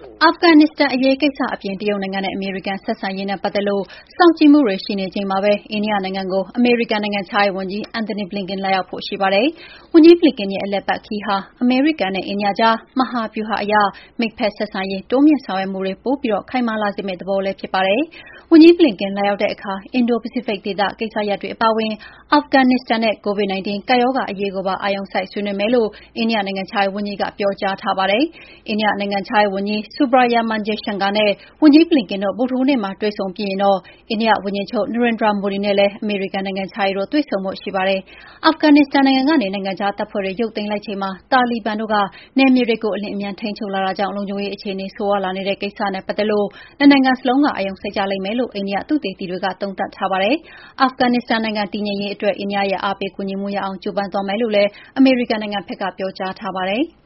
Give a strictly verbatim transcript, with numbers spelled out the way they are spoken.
အာဖဂန်နစ္စတန်အရေးကိစ္စအပြင်တရုတ်နိုင်ငံနဲ့အမေရိကန်ဆက်ဆံရေးနဲ့ပတ်သက်လို့စောင့်ကြည့်မှုတွေရှိနေချိန်မှာပဲအိန္ဒိယနိုင်ငံကိုအမေရိကန်နိုင်ငံခြားရေးဝန်ကြီး Antony Blinken လာရောက်ဖို့ရှိပါတယ်။ဝန်ကြီး Blinken ရဲ့အလည်အပတ်ခရီးဟာအမေရိကန်နဲ့အိန္ဒိယကြားမဟာဗျူဟာအရမိတ်ဖက်ဆက်ဆံရေးတိုးမြှင့်ဆောင်ရွက်မှုတွေပိုပြီးခိုင်မာလာစေမယ့်သဘောလည်းဖြစ်ပါတယ်။ဝန်ကြီး Blinken လာရောက်တဲ့အခါအင်ဒို-ပစိဖိတ်ဒေသကိစ္စရပ်တွေအပါအဝင်အာဖဂန်နစ္စတန်နဲ့ ကိုဗစ် ၁၉ ကပ်ရောဂါအရေးကိုပါအာရုံစိုက်ဆွေးနွေးမယ်လို့အိန္ဒိယနိုင်ငံခြားရေးဝန်ကြီးကပြောကြားထားပါတယ်။အိန္ဒိယနိုင်ငံခြားရေးဝန်ကြီး Subrahmanyam Jaishankar နဲ့ဝန်ကြီး Blinken တို့ဗုဒ္ဓဟူးနေ့မှာတွေ့ဆုံပြီးရင်တော့အိန္ဒိယဝန်ကြီးချုပ် Narendra Modi နဲ့လည်းအမေရိကန်နိုင်ငံခြားရေးတို့တွေ့ဆုံဖို့ရှိပါတယ်။အာဖဂန်နစ္စတန်နိုင်ငံကနေနိုင်ငံခြားတပ်ဖွဲ့တွေရုပ်သိမ်းလိုက်ချိန်မှာတာလီဘန်တို့ကနယ်မြေတွေကိုအလျင်အမြန်ထိန်းချုပ်လာတာကြောင့်လုံခြုံရေးအခြေအနေဆိုးရွားလာနေတဲ့ကိစ္စနဲ့ပတ်သက်လို့နှစ်နိုင်ငံစလုံးကအာရုံစိုက်ကြလိမ့်မယ်လို့အိန္ဒိယသုတေသီတွေကသုံးသပ်ထားပါတယ်။အာဖဂန်နစ္စတန်နိုင်ငံတည်ငြိမ်ရေးအတွက်အိန္ဒိယရဲ့အားပေးကူညီမှုရအောင်ကြိုးပမ်းသွားမယ်လို့လည်းအမေရိကန်နိုင်ငံဘက်ကပြောကြားထားပါတယ်။